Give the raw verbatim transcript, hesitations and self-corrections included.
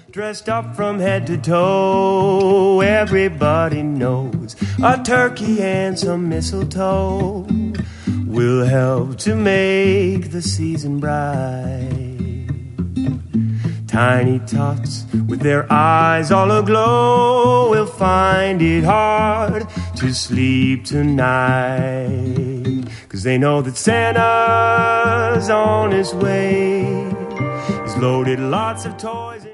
dressed up from head to toe. Everybody knows a turkey and some mistletoe will help to make the season bright. Tiny tots with their eyes all aglow will find it hard to sleep tonight, 'cause they know that Santa's on his way. He's loaded lots of toys.